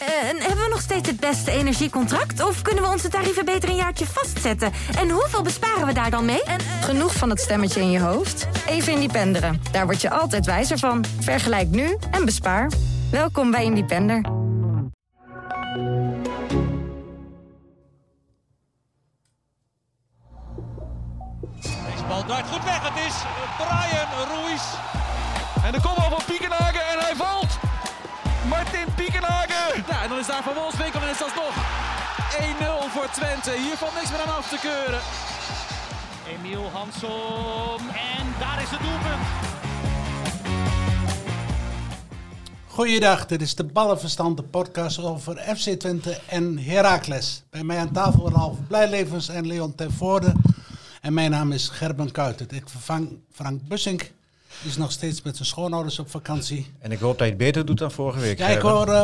En hebben we nog steeds het beste energiecontract? Of kunnen we onze tarieven beter een jaartje vastzetten? En hoeveel besparen we daar dan mee? Genoeg van het stemmetje in je hoofd? Even Independeren. Daar word je altijd wijzer van. Vergelijk nu en bespaar. Welkom bij Independer. Deze bal draait goed weg. Het is Brian Ruiz. En de kopbal van Piekenhagen en hij valt. Martin Piekenhagen. Ja, en dan is daar Van Wolfswinkel en is dat nog 1-0 voor Twente. Hier valt niks meer aan af te keuren. Emiel Hansson. En daar is het doelpunt. Goeiedag, dit is de Ballenverstand, de podcast over FC Twente en Heracles. Bij mij aan tafel Ralf Blijlevens en Leon Tervoorde. En mijn naam is Gerben Kuitert. Ik vervang Frank Bussink. Die is nog steeds met zijn schoonouders op vakantie. En ik hoop dat je het beter doet dan vorige week. Ja,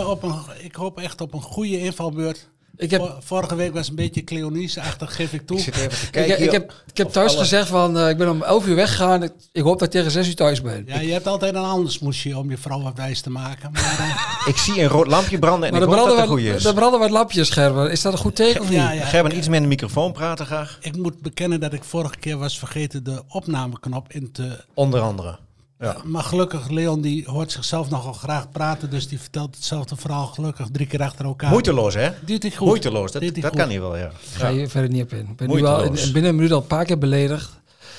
ik hoop echt op een goede invalbeurt. Vorige week was een beetje Cleonice-achtig, geef ik toe. Ik zit even te kijken. Ik heb thuis gezegd van, ik ben om 11 uur weggegaan. Ik hoop dat ik tegen 6 uur thuis ben. Ja, je hebt altijd een ander smoesje om je vrouw wat wijs te maken. Maar, ik zie een rood lampje branden en ik hoop dat het goed is. Er branden wat lampjes, Gerben. Is dat een goed teken of niet? Ja. Gerben, iets meer in de microfoon praten graag. Ik moet bekennen dat ik vorige keer was vergeten de opnameknop in te... Onder andere. Ja. Maar gelukkig, Leon die hoort zichzelf nogal graag praten. Dus die vertelt hetzelfde verhaal gelukkig 3 keer achter elkaar. Moeiteloos, hè? Doet hij goed. Moeiteloos, dat kan hij wel, ja. Ga je verder niet op in. Ik ben nu al binnen een minuut al een paar keer beledigd.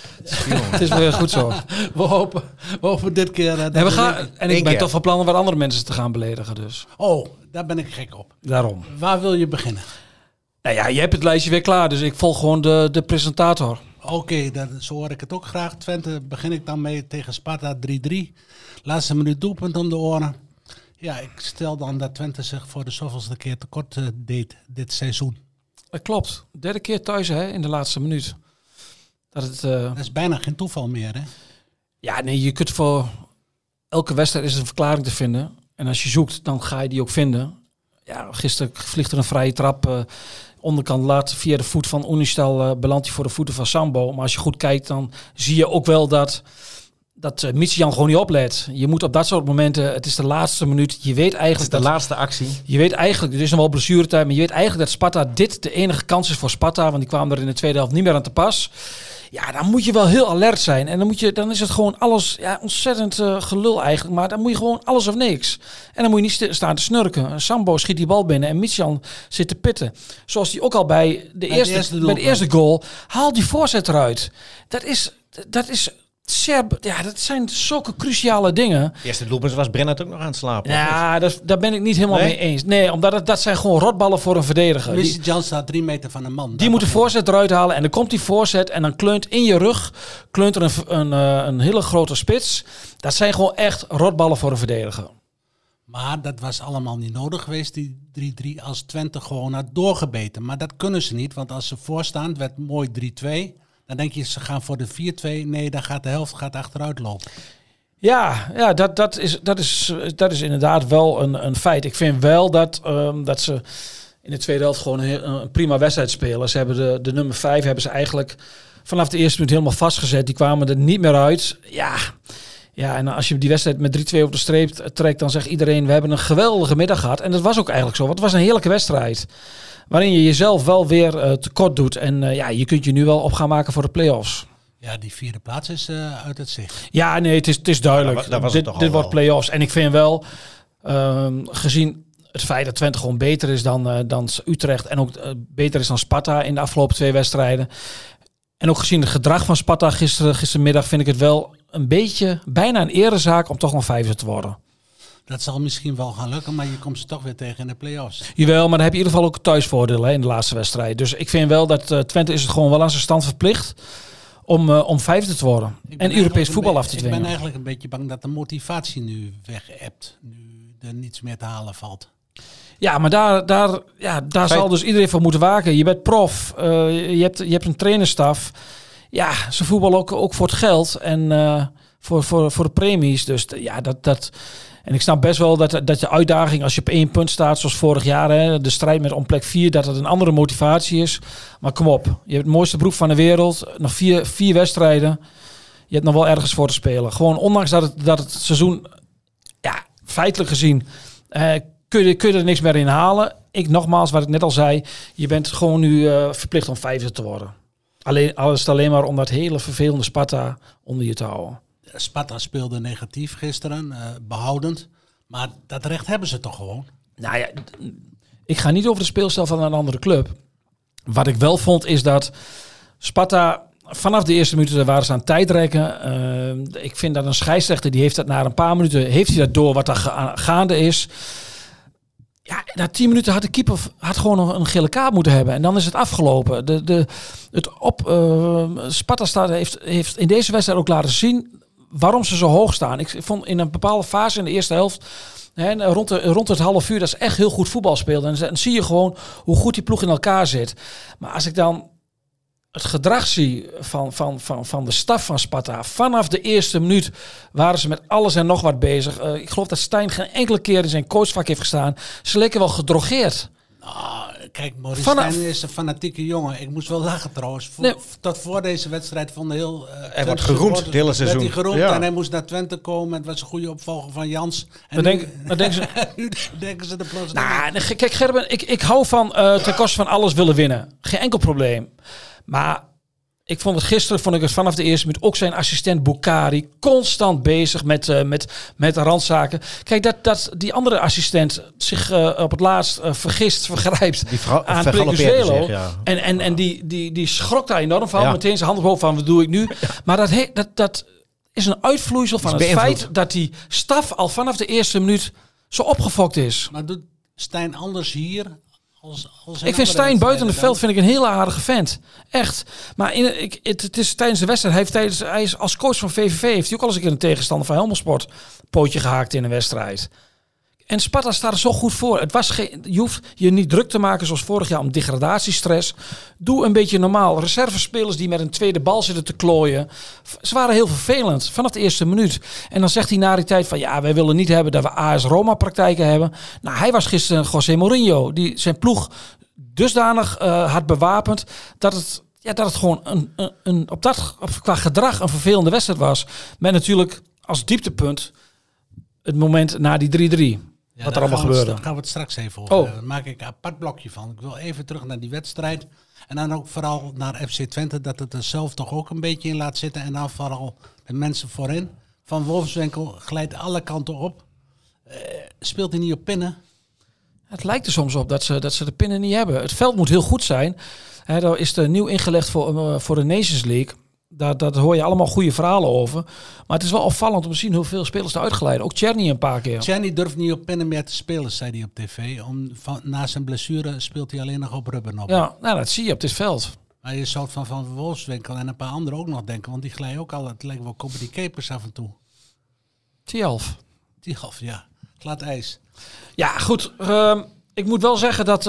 Het is weer goed zo. We hopen dit keer... ik ben toch van plan om wat andere mensen te gaan beledigen, dus. Oh, daar ben ik gek op. Daarom. Waar wil je beginnen? Nou ja, je hebt het lijstje weer klaar, dus ik volg gewoon de presentator. Oké, zo hoor ik het ook graag. Twente begin ik dan mee tegen Sparta 3-3. Laatste minuut doelpunt om de oren. Ja, ik stel dan dat Twente zich voor de zoveelste keer tekort deed dit seizoen. Dat klopt. 3e keer thuis hè, in de laatste minuut. Dat is bijna geen toeval meer, hè? Ja, nee, je kunt voor elke wedstrijd is een verklaring te vinden. En als je zoekt, dan ga je die ook vinden. Ja, gisteren vliegt er een vrije trap... onderkant laat via de voet van Unistal belandt hij voor de voeten van Sambo. Maar als je goed kijkt, dan zie je ook wel dat Michian gewoon niet oplet. Je moet op dat soort momenten, het is de laatste minuut. Je weet eigenlijk het is de laatste actie. Je weet eigenlijk, er is nog wel blessuretijd, maar je weet eigenlijk dat Sparta dit de enige kans is voor Sparta. Want die kwamen er in de tweede helft niet meer aan te pas. Ja, dan moet je wel heel alert zijn. En dan is het gewoon alles, ja, ontzettend gelul eigenlijk. Maar dan moet je gewoon alles of niks. En dan moet je niet staan te snurken. Sambo schiet die bal binnen en Michian zit te pitten. Zoals hij ook al bij de eerste goal haalt die voorzet eruit. Dat is dat zijn zulke cruciale dingen. De eerste doelpunt was Brennert ook nog aan het slapen. Ja, daar ben ik niet helemaal mee eens. Nee, omdat dat zijn gewoon rotballen voor een verdediger. Jan staat 3 meter van een man. Die moet de voorzet eruit halen en dan komt die voorzet en dan kleunt in je rug er een hele grote spits. Dat zijn gewoon echt rotballen voor een verdediger. Maar dat was allemaal niet nodig geweest, die 3-3, als Twente gewoon had doorgebeten. Maar dat kunnen ze niet, want als ze voorstaan, het werd mooi 3-2... Dan denk je, ze gaan voor de 4-2. Nee, dan gaat de helft achteruit lopen. Ja, dat is inderdaad wel een feit. Ik vind wel dat ze in de tweede helft gewoon een prima wedstrijd spelen. Ze hebben de nummer 5 hebben ze eigenlijk vanaf de eerste minuut helemaal vastgezet. Die kwamen er niet meer uit. Ja, en als je die wedstrijd met 3-2 op de streep trekt, dan zegt iedereen, we hebben een geweldige middag gehad. En dat was ook eigenlijk zo, want het was een heerlijke wedstrijd. Waarin je jezelf wel weer tekort doet. En je kunt je nu wel op gaan maken voor de play-offs. Ja, die 4e plaats is uit het zicht. Ja, nee, het is duidelijk. Dit wordt play-offs. En ik vind wel, gezien het feit dat Twente gewoon beter is dan Utrecht. En ook beter is dan Sparta in de afgelopen 2 wedstrijden. En ook gezien het gedrag van Sparta gistermiddag vind ik het wel een beetje bijna een erezaak om toch nog 5e te worden. Dat zal misschien wel gaan lukken, maar je komt ze toch weer tegen in de play-offs. Jawel, maar dan heb je in ieder geval ook thuisvoordeel in de laatste wedstrijd. Dus ik vind wel dat Twente is het gewoon wel aan zijn stand verplicht om 5e te worden. En Europees voetbal af te dwingen. Ik ben eigenlijk een beetje bang dat de motivatie nu weg-ebt. Nu er niets meer te halen valt. Ja, maar daar zal dus iedereen voor moeten waken. Je bent prof, je hebt een trainerstaf. Ja, ze voetballen ook voor het geld en voor de premies. Dus ja, dat. En ik snap best wel dat je uitdaging, als je op 1 punt staat, zoals vorig jaar, hè, de strijd met om plek 4, dat het een andere motivatie is. Maar kom op, je hebt het mooiste beroep van de wereld. Nog 4 wedstrijden. Je hebt nog wel ergens voor te spelen. Gewoon ondanks dat het seizoen, ja, feitelijk gezien, kun je er niks meer in halen. Nogmaals, wat ik net al zei, je bent gewoon nu verplicht om 5e te worden. Alleen maar om dat hele vervelende Sparta onder je te houden. Sparta speelde negatief gisteren, behoudend. Maar dat recht hebben ze toch gewoon? Nou ja, ik ga niet over de speelstijl van een andere club. Wat ik wel vond is dat Sparta vanaf de eerste minuten waren ze aan het tijdrekken. Ik vind dat een scheidsrechter, die heeft dat na een paar minuten, heeft hij dat door wat er gaande is. Ja, na 10 minuten had de keeper gewoon een gele kaart moeten hebben. En dan is het afgelopen. Sparta heeft in deze wedstrijd ook laten zien waarom ze zo hoog staan. Ik vond in een bepaalde fase in de eerste helft, rond het half uur, dat ze echt heel goed voetbal speelden. En dan zie je gewoon hoe goed die ploeg in elkaar zit. Maar als ik dan het gedrag zie van de staf van Sparta, vanaf de eerste minuut waren ze met alles en nog wat bezig. Ik geloof dat Stijn geen enkele keer in zijn coachvak heeft gestaan. Ze leken wel gedrogeerd. Kijk, Maurice Stijn is een fanatieke jongen. Ik moest wel lachen trouwens. Tot voor deze wedstrijd vond heel... hij wordt geroemd het hele seizoen. Werd hij geroemd en hij moest naar Twente komen. Het was een goede opvolger van Jans. En dan denken ze... nu denken ze de plots... Kijk Gerben, ik hou van ten koste van alles willen winnen. Geen enkel probleem. Maar ik vond het vanaf de eerste minuut ook zijn assistent Boukari constant bezig met de randzaken. Kijk, dat die andere assistent zich op het laatst vergrijpt aan Precuzelo. En die schrok daar enorm van. Ja. Meteen zijn hand omhoog van, wat doe ik nu? Ja. Maar dat is een uitvloeisel van het feit dat die staf al vanaf de eerste minuut zo opgefokt is. Maar doet Stijn anders hier... Ik vind Stijn buiten het veld een hele aardige vent. Echt. Maar het is tijdens de wedstrijd. Hij is als coach van VVV heeft hij ook al eens een keer een tegenstander van Helmond pootje gehaakt in een wedstrijd. En Sparta staat er zo goed voor. Je hoeft je niet druk te maken zoals vorig jaar om degradatiestress. Doe een beetje normaal. Reservespelers die met een tweede bal zitten te klooien. Ze waren heel vervelend vanaf de eerste minuut. En dan zegt hij na die tijd van ja, wij willen niet hebben dat we AS Roma praktijken hebben. Nou, hij was gisteren José Mourinho. Die zijn ploeg dusdanig had bewapend dat het gewoon qua gedrag een vervelende wedstrijd was. Met natuurlijk als dieptepunt het moment na die 3-3. Ja, wat er allemaal gebeurde. Daar gaan we het straks even over. Daar maak ik een apart blokje van. Ik wil even terug naar die wedstrijd. En dan ook vooral naar FC Twente. Dat het er zelf toch ook een beetje in laat zitten. En dan vooral de mensen voorin. Van Wolfswinkel glijdt alle kanten op. Speelt hij niet op pinnen? Het lijkt er soms op dat ze de pinnen niet hebben. Het veld moet heel goed zijn. Daar is er nieuw ingelegd voor de Nations League. Daar hoor je allemaal goede verhalen over. Maar het is wel opvallend om te zien hoeveel spelers er uitgeleid. Ook Tjerni een paar keer. Tjerni durft niet op pinnen meer te spelen, zei hij op tv. Na zijn blessure speelt hij alleen nog op rubber op. Ja, nou, dat zie je op dit veld. Maar je zou het van Wolfswinkel en een paar anderen ook nog denken. Want die glijden ook al. Het lijkt wel comedy capers af en toe. 10-11. 10-11, ja. Glad ijs. Ja, goed. Ik moet wel zeggen dat...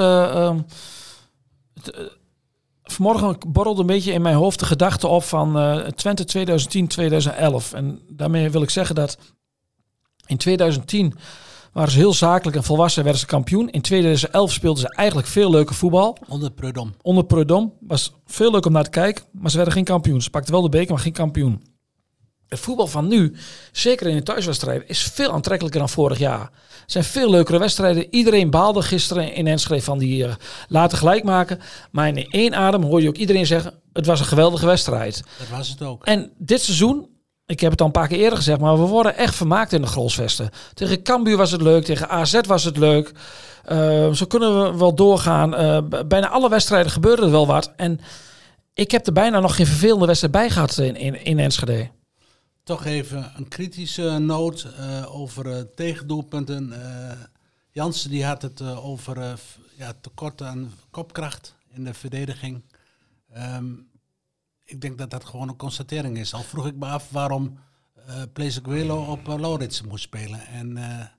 vanmorgen borrelde een beetje in mijn hoofd de gedachte op van Twente 2010-2011. En daarmee wil ik zeggen dat in 2010 waren ze heel zakelijk en volwassen, werden ze kampioen. In 2011 speelden ze eigenlijk veel leuke voetbal. Onder Prudhomme. Was veel leuk om naar te kijken, maar ze werden geen kampioen. Ze pakten wel de beker, maar geen kampioen. Het voetbal van nu, zeker in de thuiswedstrijden, is veel aantrekkelijker dan vorig jaar. Het zijn veel leukere wedstrijden. Iedereen baalde gisteren in Enschede van die laten gelijk maken. Maar in één adem hoor je ook iedereen zeggen, het was een geweldige wedstrijd. Dat was het ook. En dit seizoen, ik heb het al een paar keer eerder gezegd, maar we worden echt vermaakt in de Grolsvesten. Tegen Cambuur was het leuk, tegen AZ was het leuk. Zo kunnen we wel doorgaan. Bijna alle wedstrijden gebeurde er wel wat. En ik heb er bijna nog geen vervelende wedstrijd bij gehad in Enschede. Toch even een kritische noot over tegendoelpunten. Jansen die had het over tekort aan kopkracht in de verdediging. Ik denk dat dat gewoon een constatering is. Al vroeg ik me af waarom Plezeguelo op Lauritsen moest spelen. En,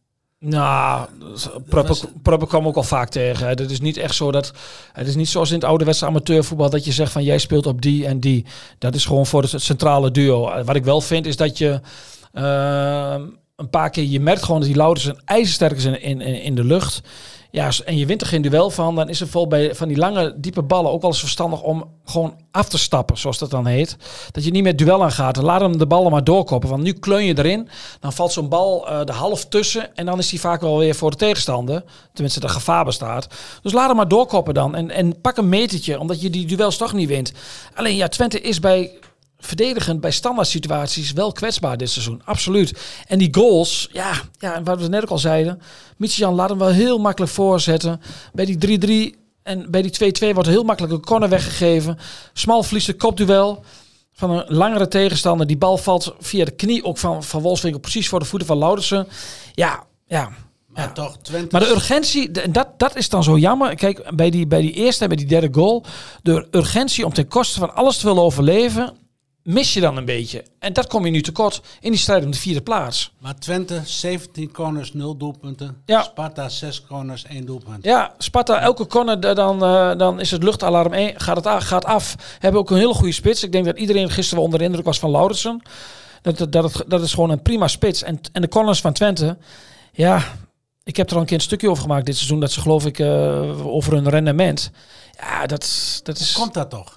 Prupper kwam ook al vaak tegen. Het is niet echt zo dat... Het is niet zoals in het ouderwetse amateurvoetbal dat je zegt van jij speelt op die en die. Dat is gewoon voor het centrale duo. Wat ik wel vind is dat je een paar keer... Je merkt gewoon dat die Lauritsen ijzersterk is in de lucht. Ja, en je wint er geen duel van, dan is het vol bij van die lange, diepe ballen ook wel eens verstandig om gewoon af te stappen, zoals dat dan heet. Dat je niet met duel aangaat. Dan laat hem de ballen maar doorkoppen, want nu kleun je erin. Dan valt zo'n bal de half tussen en dan is die vaak wel weer voor de tegenstander. Tenminste, de gevaar bestaat. Dus laat hem maar doorkoppen dan en pak een metertje, omdat je die duels toch niet wint. Alleen ja, Twente is verdedigend bij standaard situaties wel kwetsbaar dit seizoen. Absoluut. En die goals, ja, wat we net ook al zeiden. Midtjylland laat hem wel heel makkelijk voorzetten. Bij die 3-3 en bij die 2-2 wordt heel makkelijk een corner weggegeven. Smal verliest de kopduel van een langere tegenstander. Die bal valt via de knie ook van Wolfswinkel precies voor de voeten van Laudersen. Ja. Maar toch, Twente... Maar de urgentie, dat is dan zo jammer. Kijk, bij die eerste en bij die derde goal. De urgentie om ten koste van alles te willen overleven, mis je dan een beetje. En dat kom je nu tekort in die strijd om de 4e plaats. Maar Twente, 17 corners, 0 doelpunten. Ja. Sparta, 6 corners, 1 doelpunt. Ja, Sparta, elke corner, dan is het luchtalarm 1, gaat af. Hebben ook een hele goede spits. Ik denk dat iedereen gisteren wel onder de indruk was van Laudersen. Dat is gewoon een prima spits. En de corners van Twente, ja, ik heb er al een keer een stukje over gemaakt dit seizoen. Dat ze, geloof ik, over hun rendement. Ja, dat is... Hoe komt dat toch?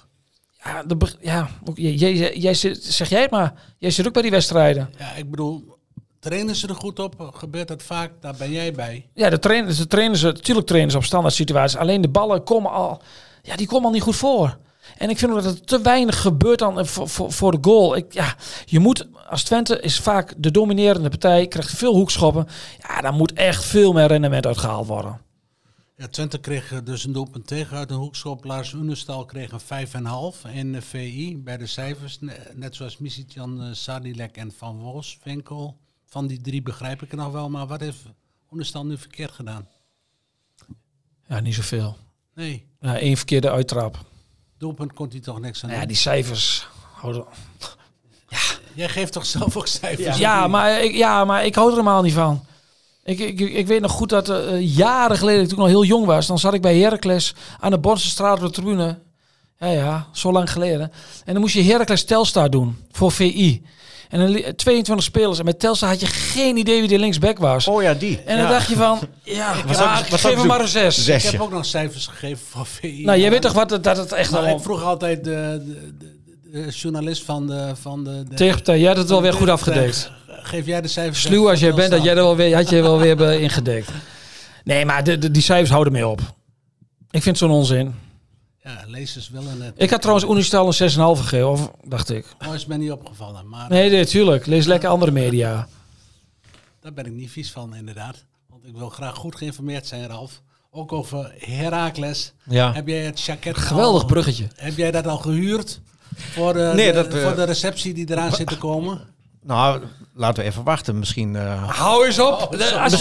Jij zeg jij het maar. Jij zit ook bij die wedstrijden. Ja, ik bedoel, trainen ze er goed op? Gebeurt dat vaak? Daar ben jij bij. Ja, natuurlijk trainen ze op standaard situaties. Alleen de ballen komen al niet goed voor. En ik vind ook dat er te weinig gebeurt dan voor de goal. Je moet, als Twente is vaak de dominerende partij, krijgt veel hoekschoppen. Ja, dan moet echt veel meer rendement uitgehaald worden. Ja, Twente kreeg dus een doelpunt tegen uit een hoekschop. Lars Unestal kreeg een 5,5 in de VI bij de cijfers. Net zoals Misitjan, Sadilek en Van Wolfswinkel. Van die 3 begrijp ik er nog wel. Maar wat heeft Unestal nu verkeerd gedaan? Ja, niet zoveel. Nee. Ja, 1 verkeerde uittrap. Doelpunt kon hij toch niks aan doen? Ja, die cijfers houden... Ja. Jij geeft toch zelf ook cijfers? Ja, maar ik hou er helemaal niet van. Ik weet nog goed dat jaren geleden, toen ik nog heel jong was, dan zat ik bij Heracles aan de Bonsenstraat op de tribune. Ja, zo lang geleden. En dan moest je Heracles Telstar doen voor VI. En dan 22 spelers. En met Telstar had je geen idee wie de linksback was. Oh ja, die. En dan dacht je van, geef hem maar een 6. Ik heb ook nog cijfers gegeven voor VI. Nou, jij weet toch dat het echt... Ik vroeg altijd de journalist van de tegenpartij. Jij had het wel weer goed afgedekt. Geef jij de cijfers? Sluw als jij bent, had je wel weer ingedekt. Nee, maar die cijfers houden mee op. Ik vind het zo'n onzin. Ja, lezers willen het. Ik had trouwens Unistal een 6,5 gegeven, of dacht ik. Mooi is mij niet opgevallen. Maar nee, tuurlijk. Lees lekker andere media. Daar ben ik niet vies van, inderdaad. Want ik wil graag goed geïnformeerd zijn, Ralf. Ook over Heracles. Ja. Heb jij het jacket geweldig bruggetje. Heb jij dat al gehuurd? Voor de receptie die eraan zit te komen? Nou, laten we even wachten. Misschien... Hou eens op.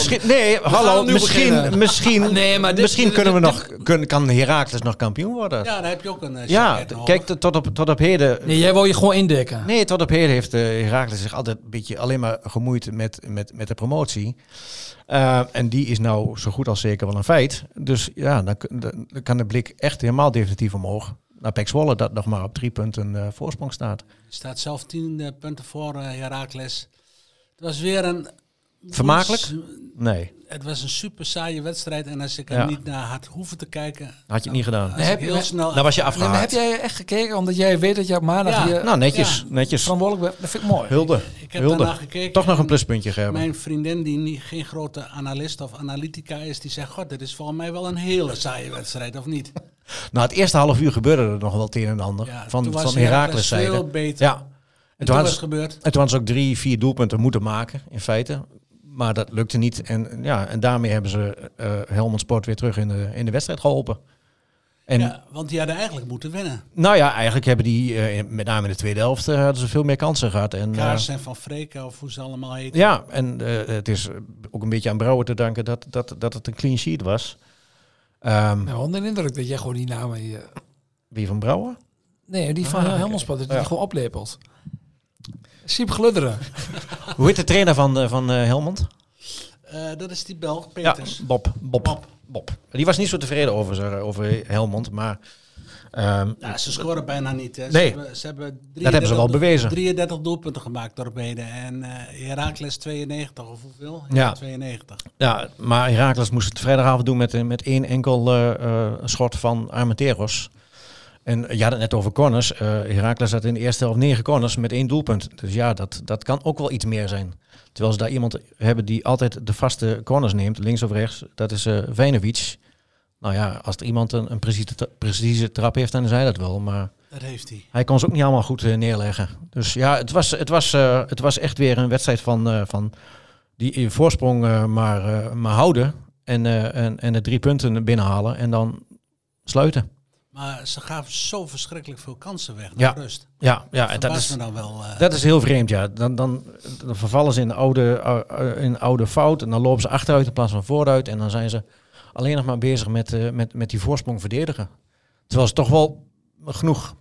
Misschien kunnen we nog... Kan Heracles nog kampioen worden? Ja, dan heb je ook een kijk, tot op heden... Nee, jij wil je gewoon indekken. Nee, tot op heden heeft Heracles zich altijd een beetje alleen maar gemoeid met de promotie. En die is nou zo goed als zeker wel een feit. Dus ja, dan kan de blik echt helemaal definitief omhoog. Naar PEC Zwolle dat nog maar op 3 punten voorsprong staat. Er staat zelf 10 punten voor Heracles. Het was weer een... Vermakelijk? Nee. Het was een super saaie wedstrijd. En als ik er niet naar had hoeven te kijken... Had je het niet gedaan. Dan was je afgehaakt. Heb jij echt gekeken? Omdat jij weet dat je op maandag hier... Nou, netjes. Verantwoordelijk bent. Dat vind ik mooi. Hulde. Ik heb daarna gekeken. Toch nog een pluspuntje gegeven. Mijn vriendin, die geen grote analist of analytica is, die zegt... God, dit is volgens mij wel een hele saaie wedstrijd, of niet? Nou, het eerste half uur gebeurde er nog wel het een en ander. Ja, van Heracles zijde. Veel beter. Ja. En toen was het gebeurd. En toen hadden ze ook 3-4 doelpunten moeten maken, in feite. Maar dat lukte niet. En daarmee hebben ze Helmond Sport weer terug in de wedstrijd geholpen. Want die hadden eigenlijk moeten winnen. Nou ja, eigenlijk hebben die, met name in de tweede helft, hadden ze veel meer kansen gehad. Kaars en Van Vreken, of hoe ze allemaal heten. Ja, en het is ook een beetje aan Brouwer te danken dat het een clean sheet was. Onder de indruk dat jij gewoon die namen hier... Wie van Brouwer? Nee, die van Helmond Sport, dat die gewoon oplepelt. Siep Gludderen. Hoe heet de trainer van Helmond? Dat is die Belg, Peters. Ja, Bob. Die was niet zo tevreden over Helmond, maar Ze scoren bijna niet. Hè. Nee, ze hebben dat hebben ze wel bewezen. 33 doelpunten gemaakt door Bede. En Heracles 92 of hoeveel? Ja. 92. Ja, maar Heracles moest het vrijdagavond doen met één enkel schot van Armenteros. En je had het net over corners. Heracles had in de eerste helft 9 corners met 1 doelpunt. Dus ja, dat kan ook wel iets meer zijn. Terwijl ze daar iemand hebben die altijd de vaste corners neemt, links of rechts. Dat is Vejnovic. Nou ja, als er iemand een precieze trap heeft, dan is hij dat wel. Maar dat heeft hij. Hij kon ze ook niet allemaal goed neerleggen. Dus ja, het was echt weer een wedstrijd van die voorsprong maar houden. En de 3 punten binnenhalen en dan sluiten. Maar ze gaven zo verschrikkelijk veel kansen weg naar rust. Ja, dat is heel vreemd. Ja. Dan vervallen ze in de oude fout en dan lopen ze achteruit in plaats van vooruit. En dan zijn ze alleen nog maar bezig met die voorsprong verdedigen. Terwijl ze toch wel genoeg.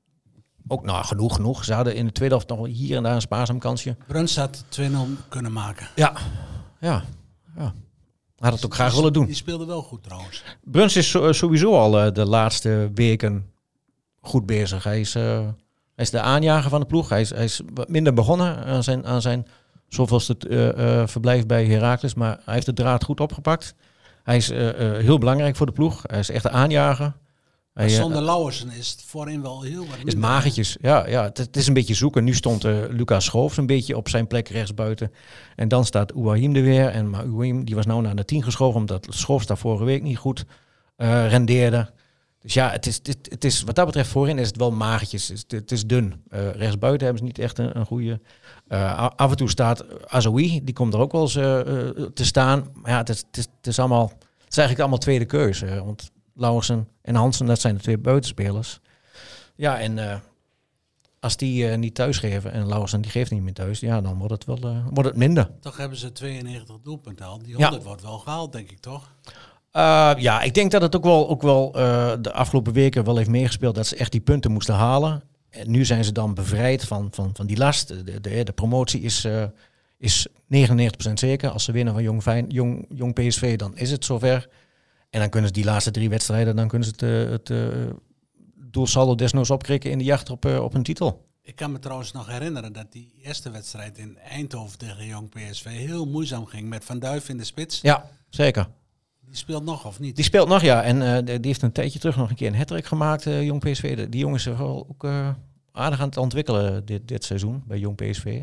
Ze hadden in de tweede helft nog wel hier en daar een spaarzaam kansje. Bruns had 2-0 kunnen maken. Ja. Had het ook graag willen doen. Die speelde wel goed trouwens. Bruns is sowieso al de laatste weken goed bezig. Hij is de aanjager van de ploeg. Hij is wat minder begonnen aan zijn zoveelste verblijf bij Heracles. Maar hij heeft de draad goed opgepakt. Hij is heel belangrijk voor de ploeg. Hij is echt de aanjager. Zonder Lauwersen is het voorin wel heel wat. Is magertjes. Ja, het is een beetje zoeken. Nu stond Lucas Schoofs een beetje op zijn plek rechtsbuiten. En dan staat Ouahim er weer. Maar Ouahim die was nou naar de 10 geschoven, omdat Schoofs daar vorige week niet goed rendeerde. Dus ja, het is wat dat betreft voorin is het wel magertjes. Het is dun. Rechtsbuiten hebben ze niet echt een goede. Af en toe staat Azoui, die komt er ook wel eens te staan. Maar ja, het is eigenlijk allemaal tweede keuze. Want Lauwersen en Hansen, dat zijn de 2 buitenspelers. Ja, en als die niet thuis geven en Lauwersen die geeft niet meer thuis, ja, dan wordt het minder. Toch hebben ze 92 doelpunten al. Die 100 wordt wel gehaald, denk ik toch? Ja, ik denk dat het ook wel de afgelopen weken wel heeft meegespeeld dat ze echt die punten moesten halen. En nu zijn ze dan bevrijd van die last. De promotie is 99% zeker. Als ze winnen van Jong PSV, dan is het zover. En dan kunnen ze die laatste 3 wedstrijden, dan kunnen ze het doelsaldo desnoods opkrikken in de jacht op een titel. Ik kan me trouwens nog herinneren dat die eerste wedstrijd in Eindhoven tegen Jong PSV heel moeizaam ging met Van Duif in de spits. Ja, zeker. Die speelt nog, of niet? Die speelt nog, ja. En die heeft een tijdje terug nog een keer een hat-trick gemaakt, Jong PSV. Die jongen is wel ook aardig aan het ontwikkelen dit seizoen bij Jong PSV.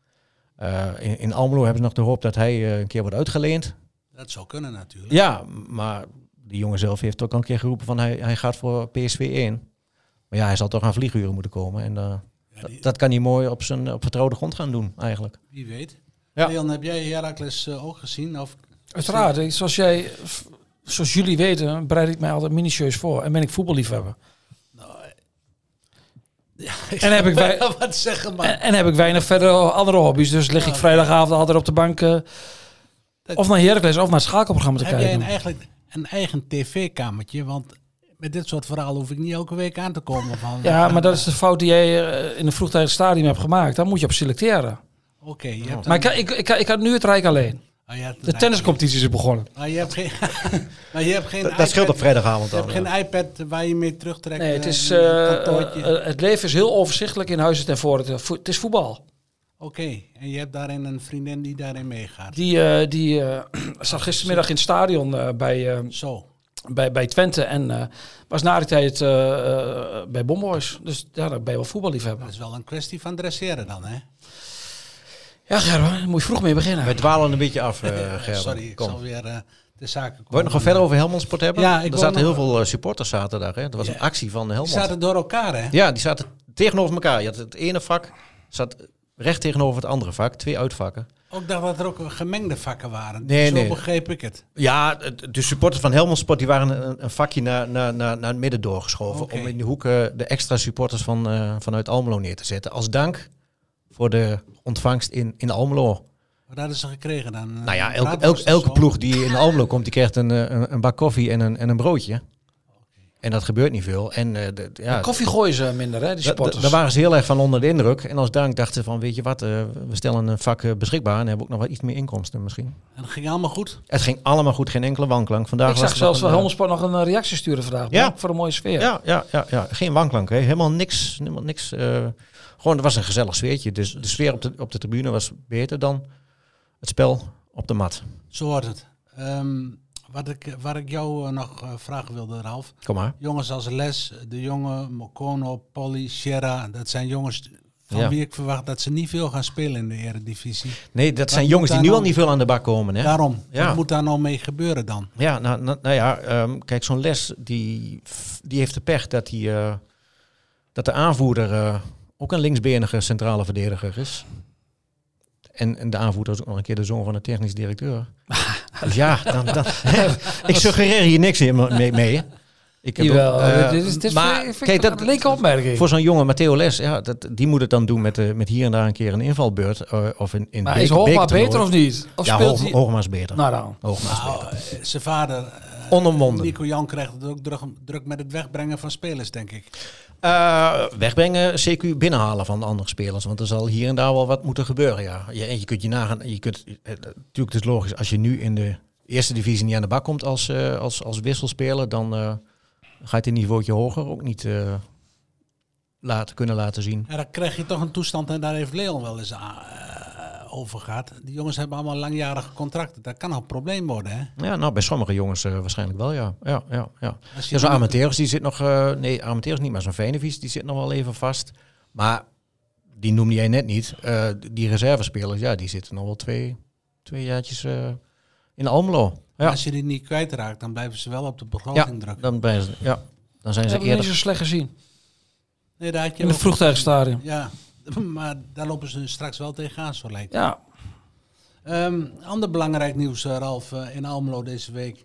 In Almelo hebben ze nog de hoop dat hij een keer wordt uitgeleend. Dat zou kunnen natuurlijk. Ja, maar die jongen zelf heeft ook al een keer geroepen van hij gaat voor PSV 1. Maar ja, hij zal toch aan vlieguren moeten komen. En dat kan hij mooi op vertrouwde grond gaan doen, eigenlijk. Wie weet. Ja. Leon, heb jij Heracles ook gezien? Of Uiteraard. Zoals jullie weten, bereid ik mij altijd minutieus voor. En ben ik voetballiefhebber. Ja, en heb ik weinig verder andere hobby's. Dus lig ik vrijdagavond altijd op de bank of naar Heracles of naar het schakelprogramma te kijken. Heb jij eigenlijk een eigen tv-kamertje? Want met dit soort verhalen hoef ik niet elke week aan te komen. Maar dat is de fout die jij in een vroegtijdig stadium hebt gemaakt. Daar moet je op selecteren. Oké. Maar ik had nu het Rijk alleen. De tenniscompetitie is begonnen. Maar je hebt geen dat scheelt op vrijdagavond dan. Je hebt geen iPad waar je mee terugtrekt. Nee, het is het leven is heel overzichtelijk in Huizen ten Voorde. Het is voetbal. Oké, en je hebt daarin een vriendin die daarin meegaat. Die zat gistermiddag in het stadion bij Twente en was na die tijd bij Bomboys. Dus ja, dan ben je wel voetballiefhebber. Dat is wel een kwestie van dresseren dan, hè? Ja, Gerben, daar moet je vroeg mee beginnen. We dwalen een beetje af, Gerben. Sorry, ik zal weer de zaken komen. Wil je nog verder over Helmond Sport hebben? Ja, er zaten heel veel supporters zaterdag. Hè? Er was een actie van Helmond. Die zaten door elkaar, hè? Ja, die zaten tegenover elkaar. Je had het ene vak zat recht tegenover het andere vak. 2 uitvakken. Ook dacht dat er ook gemengde vakken waren. Nee. Zo begreep ik het. Ja, de supporters van Helmond Sport die waren een vakje naar het midden doorgeschoven. Okay. Om in de hoek de extra supporters vanuit Almelo neer te zetten. Als dank voor de ontvangst in Almelo. Wat hadden ze gekregen dan? Nou ja, elke ploeg die in Almelo komt, die krijgt een bak koffie en een broodje. En dat gebeurt niet veel. En Koffie gooien ze minder, hè, die sporters. Daar waren ze heel erg van onder de indruk. En als dank dachten ze van, weet je wat, we stellen een vak beschikbaar en hebben ook nog wat iets meer inkomsten misschien. En dat ging allemaal goed? Het ging allemaal goed, geen enkele wanklank. Vandaag ik zag zelfs van Helmersport nog een reactie sturen vandaag. Ja. Voor een mooie sfeer. Ja. Geen wanklank, hè. Helemaal niks. Gewoon, het was een gezellig sfeertje. Dus de sfeer op de tribune was beter dan het spel op de mat. Zo wordt het. Waar ik jou nog vragen wilde, Ralf. Kom maar. Jongens als Les, De Jonge, Mokono, Polly, Sierra. Dat zijn jongens van wie ik verwacht dat ze niet veel gaan spelen in de Eredivisie. Nee, dat zijn jongens die nu al niet veel aan de bak komen. Hè? Daarom. Wat moet daar nou mee gebeuren dan? Ja, kijk, zo'n Les die heeft de pech dat de aanvoerder ook een linksbenige centrale verdediger is. En de aanvoerder is ook nog een keer de zoon van de technisch directeur. Dus ja, dan ik suggereer hier niks mee. Ik heb dat een leuke opmerking. Voor zo'n jonge Matteo Les, die moet het dan doen met hier en daar een keer een invalbeurt. Of in maar is Hoogma beter of niet? Of ja, Hoogma is beter. Nou dan. Zijn vader, Nico Jan, krijgt het ook druk met het wegbrengen van spelers, denk ik. Wegbrengen, CQ binnenhalen van de andere spelers. Want er zal hier en daar wel wat moeten gebeuren. Ja. En je kunt je nagaan. Natuurlijk, het is logisch. Als je nu in de eerste divisie niet aan de bak komt als wisselspeler, dan ga je het een niveautje hoger ook niet kunnen laten zien. Ja, dan krijg je toch een toestand, en daar heeft Leon wel eens over gehad. Die jongens hebben allemaal langjarige contracten. Dat kan een probleem worden, hè? Ja, nou, bij sommige jongens waarschijnlijk wel, ja. Zo'n Armenteros, die zit nog... Armenteros niet, maar zo'n Venevies, die zit nog wel even vast. Maar die noemde jij net niet. Die reservespelers, ja, die zitten nog wel twee jaartjes in Almelo. Ja. Als je die niet kwijtraakt, dan blijven ze wel op de begroting drukken. Dan zijn ze eerder... niet zo slecht gezien. Nee, daar had je in het vroegtijdsstadium. Ja, maar daar lopen ze straks wel tegenaan, zo lijkt het. Ja. Ander belangrijk nieuws, Ralf, in Almelo deze week.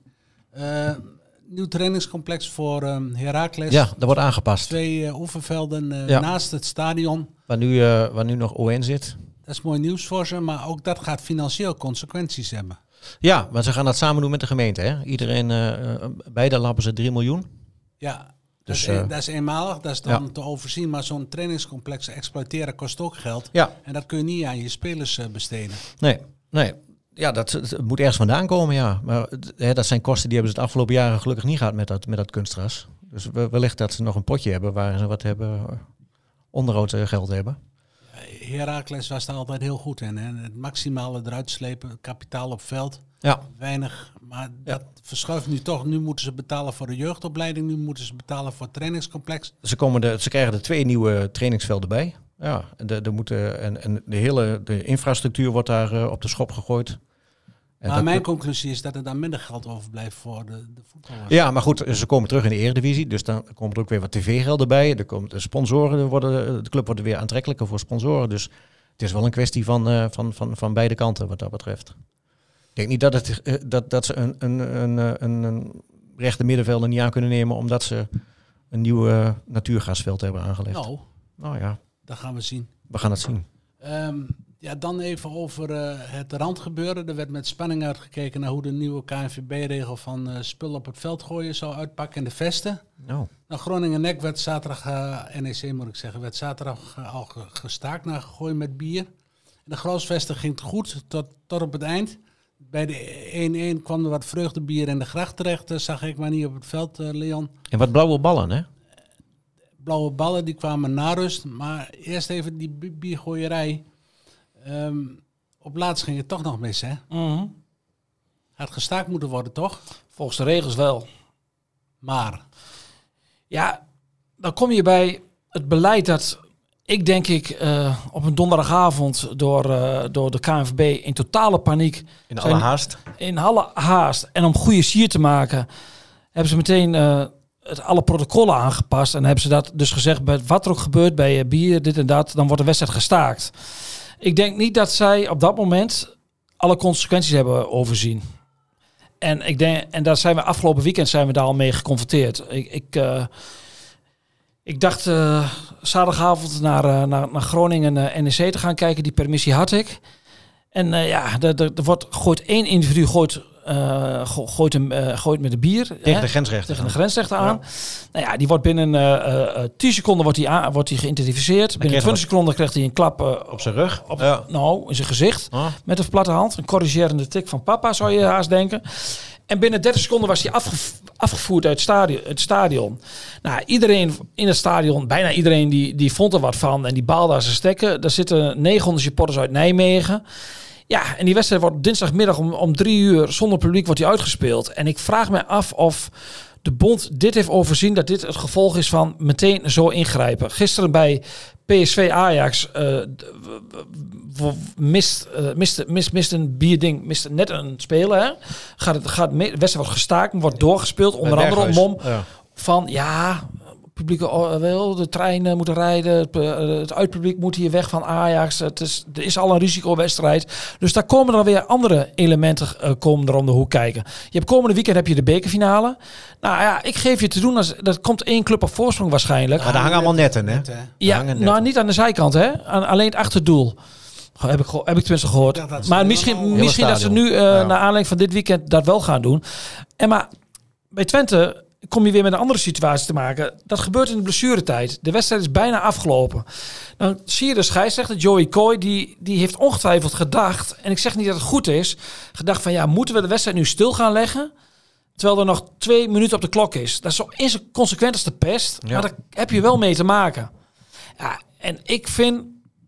Nieuw trainingscomplex voor Heracles. Ja, dat wordt aangepast. 2 oefenvelden naast het stadion. Waar nu nog ON zit. Dat is mooi nieuws voor ze, maar ook dat gaat financieel consequenties hebben. Ja, want ze gaan dat samen doen met de gemeente. Hè? Iedereen, beide lappen ze 3 miljoen. Ja, dus, dat is eenmalig, dat is dan te overzien. Maar zo'n trainingscomplex exploiteren kost ook geld. Ja. En dat kun je niet aan je spelers besteden. Nee. Ja, dat moet ergens vandaan komen, ja. Maar dat zijn kosten die hebben ze het afgelopen jaren gelukkig niet gehad met dat kunstgras. Dus wellicht dat ze nog een potje hebben waar ze wat hebben, onderhoudsgeld hebben. Heracles was daar altijd heel goed in. Hè? Het maximale eruit slepen, kapitaal op veld. Ja. Weinig, maar dat verschuift nu toch. Nu moeten ze betalen voor de jeugdopleiding. Nu moeten ze betalen voor het trainingscomplex. Ze krijgen er 2 nieuwe trainingsvelden bij. Ja, en de infrastructuur wordt daar op de schop gegooid. Maar mijn conclusie is dat er dan minder geld overblijft voor de voetballers. Ja, maar goed, ze komen terug in de Eredivisie. Dus dan komt er ook weer wat tv-geld bij. Er komt de sponsoren, de club wordt weer aantrekkelijker voor sponsoren. Dus het is wel een kwestie van beide kanten wat dat betreft. Ik denk niet dat ze een rechte middenvelder niet aan kunnen nemen omdat ze een nieuw natuurgasveld hebben aangelegd. Nou ja. Dat gaan we zien. We gaan het zien. Dan even over het randgebeuren. Er werd met spanning uitgekeken naar hoe de nieuwe KNVB-regel van spullen op het veld gooien zou uitpakken in de vesten. Nou, Groningen-NEC werd zaterdag, NEC moet ik zeggen, werd zaterdag al gestaakt na gegooid met bier. In de Groosvesten ging het goed tot op het eind. Bij de 1-1 kwam er wat vreugdebier in de gracht terecht, zag ik maar niet op het veld, Leon. En wat blauwe ballen, hè? Blauwe ballen, die kwamen na rust. Maar eerst even die biergooierij. Op laatst ging het toch nog mis, hè? Mm-hmm. Had gestaakt moeten worden, toch? Volgens de regels wel. Maar? Ja, dan kom je bij het beleid dat ik op een donderdagavond door de KNVB in totale paniek... In alle haast. In alle haast. En om goede sier te maken, hebben ze meteen alle protocollen aangepast. En hebben ze dat dus gezegd, bij wat er ook gebeurt bij bier, dit en dat, dan wordt de wedstrijd gestaakt. Ik denk niet dat zij op dat moment alle consequenties hebben overzien. En daar zijn we afgelopen weekend daar al mee geconfronteerd. Ik dacht zaterdagavond naar Groningen NEC te gaan kijken. Die permissie had ik. En er wordt gooit 1 individu gooit met de bier. Tegen de grensrechter. Tegen de grensrechter aan. Ja. Nou ja, die wordt binnen 10 seconden wordt hij geïdentificeerd. Binnen 20 seconden krijgt hij een klap op zijn rug. In zijn gezicht. Met een platte hand. Een corrigerende tik van papa, zou je haast denken. En binnen 30 seconden was hij afgevoerd uit het stadion. Nou, iedereen in het stadion, bijna iedereen die vond er wat van. En die baalde aan zijn stekken. Daar zitten 900 supporters uit Nijmegen. Ja, en die wedstrijd wordt dinsdagmiddag om 3 uur zonder publiek wordt die uitgespeeld. En ik vraag me af of de bond dit heeft overzien, dat dit het gevolg is van meteen zo ingrijpen. Gisteren bij PSV Ajax mist een bierding, mist net een speler. Hè? De wedstrijd wordt gestaakt, wordt doorgespeeld. Onder andere om van publieke wel, de treinen moeten rijden, het uitpubliek moet hier weg van Ajax. Er is al een risicowedstrijd. Dus daar komen er weer andere elementen komen er om de hoek kijken. Je hebt komende weekend heb je de bekerfinale. Nou ja, ik geef je te doen, dat komt 1 club op voorsprong waarschijnlijk. Maar daar hangen allemaal netten, hè? Ja, nou niet aan de zijkant, hè? Alleen het achterdoel. Heb ik tenminste gehoord. Ja, maar misschien dat ze nu naar aanleiding van dit weekend dat wel gaan doen. Maar bij Twente kom je weer met een andere situatie te maken. Dat gebeurt in de blessuretijd. De wedstrijd is bijna afgelopen. Dan zie je de scheidsrechter, Joey Coy, die heeft ongetwijfeld gedacht, en ik zeg niet dat het goed is, gedacht van moeten we de wedstrijd nu stil gaan leggen, terwijl er nog 2 minuten op de klok is. Dat is zo consequent als de pest, maar daar heb je wel mee te maken. Ja, en ik vind,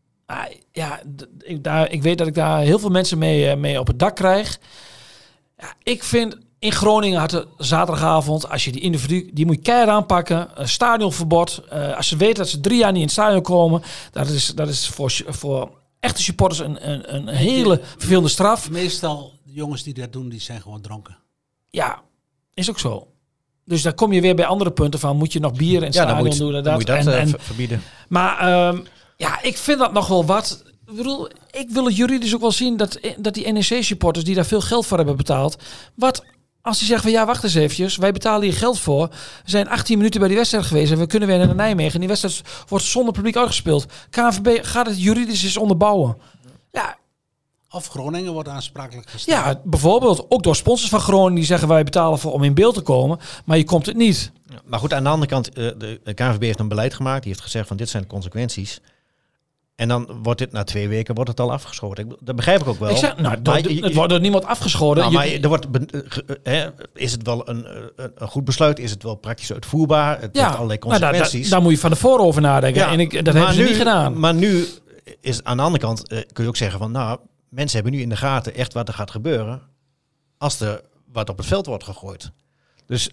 ik weet dat ik daar heel veel mensen mee op het dak krijg. Ja, ik vind, in Groningen had de zaterdagavond, als je die individu, die moet je keihard aanpakken. Een stadionverbod. Als ze weten dat ze 3 jaar niet in het stadion komen, dat is voor echte supporters een hele vervelende straf. Meestal de jongens die dat doen, die zijn gewoon dronken. Ja, is ook zo. Dus dan kom je weer bij andere punten van, moet je nog bier in het stadion doen en dat. Moet je dat verbieden. Maar ik vind dat nog wel wat. Ik wil het juridisch ook wel zien dat die NEC-supporters die daar veel geld voor hebben betaald, als die zeggen van wacht eens eventjes, wij betalen hier geld voor. We zijn 18 minuten bij die wedstrijd geweest en we kunnen weer naar Nijmegen. En die wedstrijd wordt zonder publiek uitgespeeld. KNVB gaat het juridisch eens onderbouwen. Ja. Of Groningen wordt aansprakelijk gesteld. Ja, bijvoorbeeld ook door sponsors van Groningen die zeggen wij betalen voor om in beeld te komen, maar je komt het niet. Ja, maar goed, aan de andere kant, de KNVB heeft een beleid gemaakt. Die heeft gezegd van dit zijn de consequenties. En dan wordt dit na 2 weken wordt het al afgeschoten. Dat begrijp ik ook wel. Het wordt door niemand afgeschoten. Maar er wordt, is het wel een goed besluit? Is het wel praktisch uitvoerbaar? Het heeft allerlei consequenties. Daar moet je van tevoren over nadenken. Ja, en dat hebben ze niet gedaan. Maar nu is aan de andere kant kun je ook zeggen van mensen hebben nu in de gaten echt wat er gaat gebeuren als er wat op het veld wordt gegooid. Dus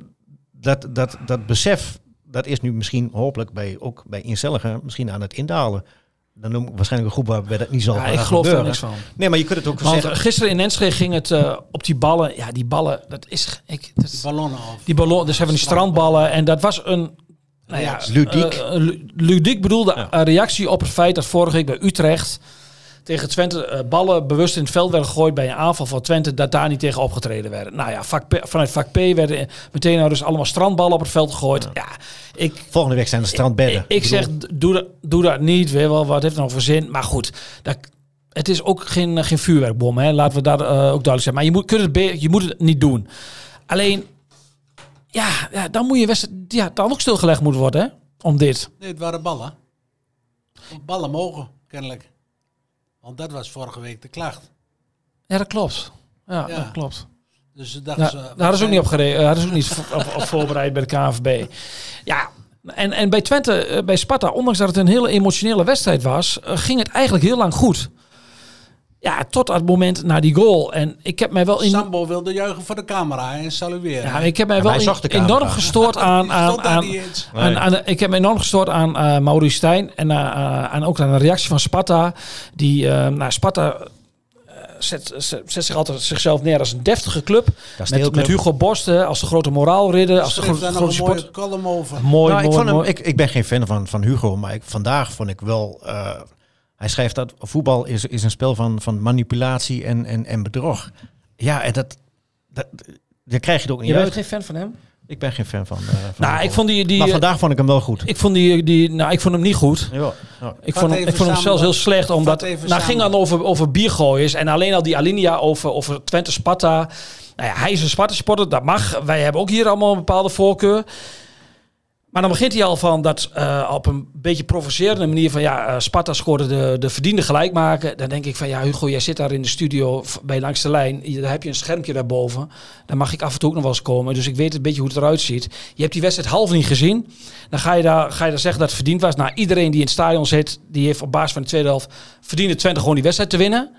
dat besef, dat is nu misschien hopelijk ook bij instelligen misschien aan het indalen. Dan noem ik waarschijnlijk een groep waar dat niet zal gebeuren. Ik geloof er niks van. Nee, maar je kunt het ook zeggen. Gisteren in Enschede ging het op die ballen. Ja, die ballen, dat is... Die ballonnen af. Die ballonnen, dus hebben die strandballen. En dat was een... ludiek. Ludiek bedoelde reactie op het feit dat vorige week bij Utrecht tegen Twente ballen bewust in het veld werden gegooid bij een aanval van Twente, dat daar niet tegen opgetreden werden. Nou ja, vanuit vak P werden meteen dus allemaal strandballen op het veld gegooid. Volgende week zijn er strandbedden. Ik zeg, doe dat niet. Weet wel, wat heeft het nou voor zin? Maar goed, het is ook geen vuurwerkbom. Hè? Laten we daar ook duidelijk zijn. Maar je moet het niet doen. Alleen, dan moet je dan ook stilgelegd moeten worden, hè? Om dit. Nee, het waren ballen. Ballen mogen, kennelijk. Want dat was vorige week de klacht. Ja, dat klopt. Ja, dat klopt. Dus daar hadden ze ook niet op gereden. Hadden ze ook niet op voorbereid bij de KNVB. Ja, en bij Twente, bij Sparta, ondanks dat het een hele emotionele wedstrijd was, ging het eigenlijk heel lang goed. Ja, tot het moment na die goal. En ik heb mij wel Sambo wilde juichen voor de camera en salueren. Ja, ik heb mij wel enorm gestoord ik heb me enorm gestoord aan Maurice Stijn en ook aan de reactie van Sparta. Sparta zet zich altijd zichzelf neer als een deftige club. Met Hugo Borst als de grote moraalridder. Als de grote mooie column over. Mooi. Ik ben geen fan van Hugo, maar vandaag vond ik wel... hij schrijft dat voetbal is een spel van manipulatie en bedrog. Ja, en dat krijg je er ook niet uit. Je bent geen fan van hem? Ik ben geen fan van. Ik vond maar vandaag vond ik hem wel goed. Ik vond ik vond hem niet goed. Ja. Ik vond hem zelfs heel slecht, omdat ging dan over biergooiers en alleen al die alinea over Twente Sparta. Nou ja, hij is een Sparta-supporter, dat mag. Wij hebben ook hier allemaal een bepaalde voorkeur. Maar dan begint hij al van dat op een beetje provocerende manier van Sparta scoorde de verdiende gelijkmaker. Dan denk ik van Hugo, jij zit daar in de studio bij Langs de Lijn. Daar heb je een schermpje daarboven. Daar mag ik af en toe ook nog wel eens komen. Dus ik weet een beetje hoe het eruit ziet. Je hebt die wedstrijd half niet gezien. Dan ga je daar zeggen dat het verdiend was. Nou, iedereen die in het stadion zit, die heeft op basis van de tweede helft verdiende Twente gewoon die wedstrijd te winnen.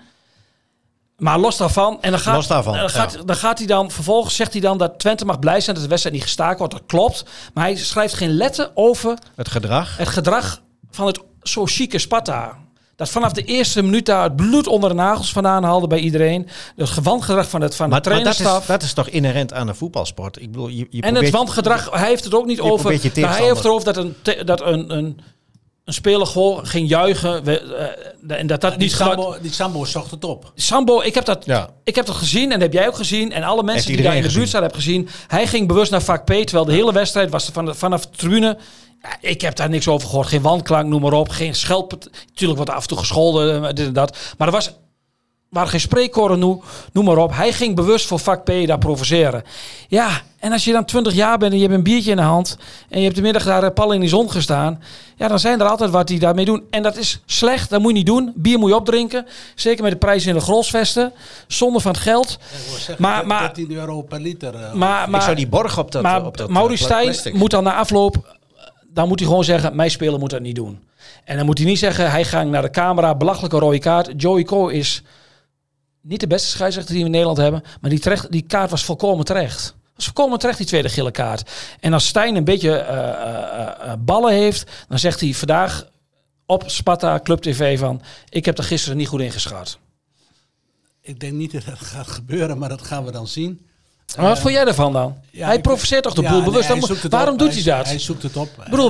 Maar los daarvan, en dan gaat hij dan, vervolgens zegt hij dan dat Twente mag blij zijn dat de wedstrijd niet gestaakt wordt. Dat klopt. Maar hij schrijft geen letter over het gedrag van het zo chique Sparta. Dat vanaf de eerste minuut daar het bloed onder de nagels vandaan haalde bij iedereen. Het wangedrag van de trainerstaf. Maar dat is toch inherent aan de voetbalsport? Ik bedoel, en het wangedrag, hij heeft het ook niet over. Hij heeft erover dat een speler gewoon ging juichen en dat niet die Sambo zocht het op. Sambo, ik heb dat gezien en dat heb jij ook gezien en alle mensen die daar in de buurt zaten hebben gezien. Hij ging bewust naar vak P, terwijl de hele wedstrijd was vanaf de tribune. Ja, ik heb daar niks over gehoord. Geen wanklank, noem maar op. Geen scheld. Natuurlijk wordt er af en toe gescholden, dit en dat. Maar er waren geen spreekkoren, noem maar op. Hij ging bewust voor vak P daar provoceren. Ja, en als je dan 20 jaar bent en je hebt een biertje in de hand en je hebt de middag daar pal in die zon gestaan, ja, dan zijn er altijd wat die daarmee doen. En dat is slecht, dat moet je niet doen. Bier moet je opdrinken. Zeker met de prijzen in de grolsvesten. Zonde van het geld. Maar 13 euro per liter. Ik zou die borg op dat Maurice Stijn moet dan na afloop, dan moet hij gewoon zeggen, mijn speler moet dat niet doen. En dan moet hij niet zeggen, hij gaat naar de camera, belachelijke rode kaart. Joey Coe is niet de beste scheidsrechter die we in Nederland hebben. Maar die kaart was volkomen terecht. Was volkomen terecht, die tweede gele kaart. En als Stijn een beetje ballen heeft, dan zegt hij vandaag op Sparta Club TV van, ik heb er gisteren niet goed ingeschat. Ik denk niet dat dat gaat gebeuren, maar dat gaan we dan zien. Maar wat vond jij ervan dan? Ja, hij provoceert toch de boel bewust? Waarom doet hij dat? Hij zoekt het op.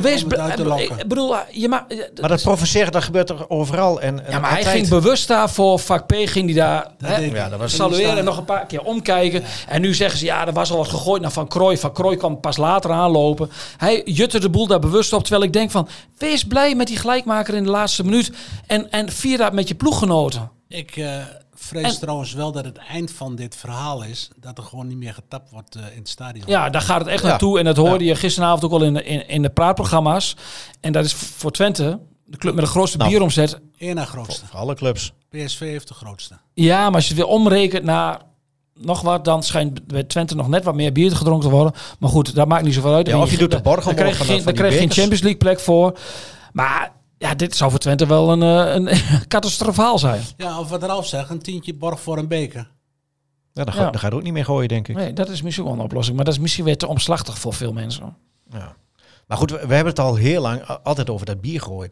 Maar dat provoceren, dat gebeurt er overal. Maar hij ging bewust daar voor vak P, ging hij daar dat was salueren en nog een paar keer omkijken. Ja. En nu zeggen ze, er was al wat gegooid naar Van Krooi. Van Krooi kwam pas later aanlopen. Hij jutte de boel daar bewust op. Terwijl ik denk van, wees blij met die gelijkmaker in de laatste minuut. En vier dat met je ploeggenoten. Ik vrees trouwens wel dat het eind van dit verhaal is dat er gewoon niet meer getapt wordt in het stadion. Ja, daar gaat het echt naartoe. En dat hoorde je gisteravond ook al in de praatprogramma's. En dat is voor Twente de club met de grootste bieromzet. Eén na grootste. Voor alle clubs. PSV heeft de grootste. Ja, maar als je het weer omrekent naar nog wat, dan schijnt bij Twente nog net wat meer bier gedronken te worden. Maar goed, dat maakt niet zoveel uit. Ja, of je doet de borg omhoog. Daar krijg je geen Champions League plek voor. Maar ja, dit zou voor Twente wel een catastrofaal zijn. Ja, of wat Ralf zegt, een tientje borg voor een beker. Ja, daar gaat ook niet meer gooien, denk ik. Nee, dat is misschien wel een oplossing. Maar dat is misschien weer te omslachtig voor veel mensen. Ja. Maar goed, we hebben het al heel lang altijd over dat bier gooien.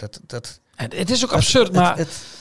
Het is ook absurd, maar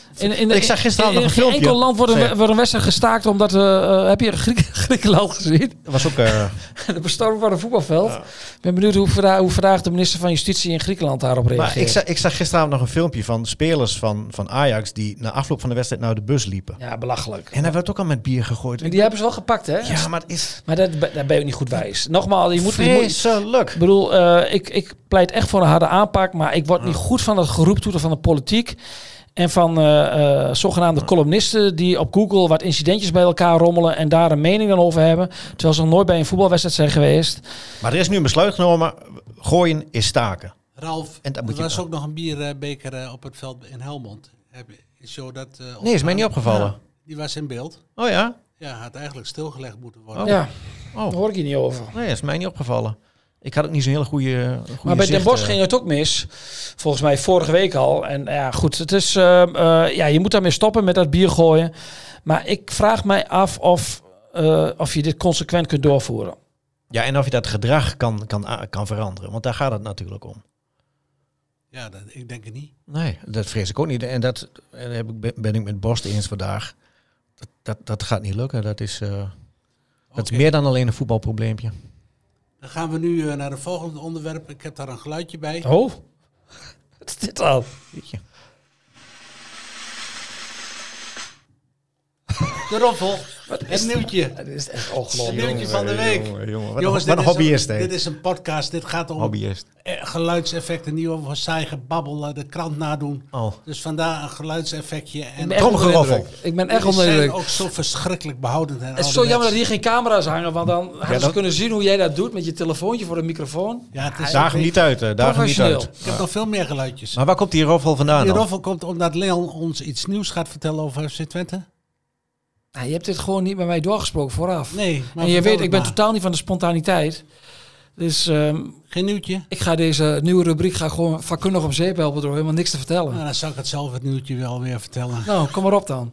ik zag gisteravond nog een filmpje. In enkel land wordt een wedstrijd gestaakt omdat heb je Griekenland gezien? Dat was ook de bestorming van een voetbalveld. Ik ben benieuwd hoe vandaag de minister van Justitie in Griekenland daarop reageert. Maar ik zag gisteravond nog een filmpje van spelers van Ajax die na afloop van de wedstrijd naar de bus liepen. Ja, belachelijk. En daar werd ook al met bier gegooid. En die hebben ze wel gepakt, hè? Ja, maar daar ben je niet goed wijs. Nogmaals, je moet vreselijk. Ik bedoel, ik pleit echt voor een harde aanpak, maar ik word niet goed van het geroeptoeter van de politiek. En van zogenaamde columnisten die op Google wat incidentjes bij elkaar rommelen en daar een mening dan over hebben. Terwijl ze nog nooit bij een voetbalwedstrijd zijn geweest. Maar er is nu een besluit genomen. Gooien is staken. Ralf, er was ook nog een bierbeker op het veld in Helmond. Is is mij niet opgevallen. Ja, die was in beeld. Oh ja? Ja, had eigenlijk stilgelegd moeten worden. Ja, daar hoor ik je niet over. Nee, dat is mij niet opgevallen. Ik had ook niet zo'n hele goede maar bij Den Bosch ging het ook mis. Volgens mij vorige week al. En ja, goed. Het is, je moet daarmee stoppen met dat bier gooien. Maar ik vraag mij af of je dit consequent kunt doorvoeren. Ja, en of je dat gedrag kan veranderen. Want daar gaat het natuurlijk om. Ja, ik denk het niet. Nee, dat vrees ik ook niet. En ben ik met Borst eens vandaag. Dat gaat niet lukken. Dat is meer dan alleen een voetbalprobleempje. Dan gaan we nu naar het volgende onderwerp. Ik heb daar een geluidje bij. Oh, wat is dit al? De roffel. Het nieuwtje. Het is echt Het ongelooflijk. nieuwtje van de week. Jongen, Jongens, wat een hobbyist, hè? dit is een podcast. Dit gaat om Hobbyist. geluidseffecten. Niet over saai gebabbel, de krant nadoen. Oh. Dus vandaar een geluidseffectje. En Ik ben echt onder de Tromgeroffel. indruk. Ik ben echt die onder de zijn indruk. ook zo verschrikkelijk behoudend. En Het is zo jammer dat ouderwets. hier geen camera's hangen, want dan hadden ze dat- kunnen zien hoe jij dat doet met je telefoontje voor de microfoon. Ja, het is Daag hem niet uit, daag hem niet Professioneel. uit. Ik heb nog veel meer geluidjes. Maar waar komt die roffel vandaan Die dan? roffel komt omdat Leon ons iets nieuws gaat vertellen over FC Twente. Nou, je hebt dit gewoon niet met mij doorgesproken vooraf. Nee, maar En je vertel weet, het ik ben maar. totaal niet van de spontaniteit. Dus Geen nieuwtje? ik ga deze nieuwe rubriek gewoon vakkundig op zeep helpen door helemaal niks te vertellen. Nou, dan zou ik het zelf het nieuwtje wel weer vertellen. Nou, kom maar op dan.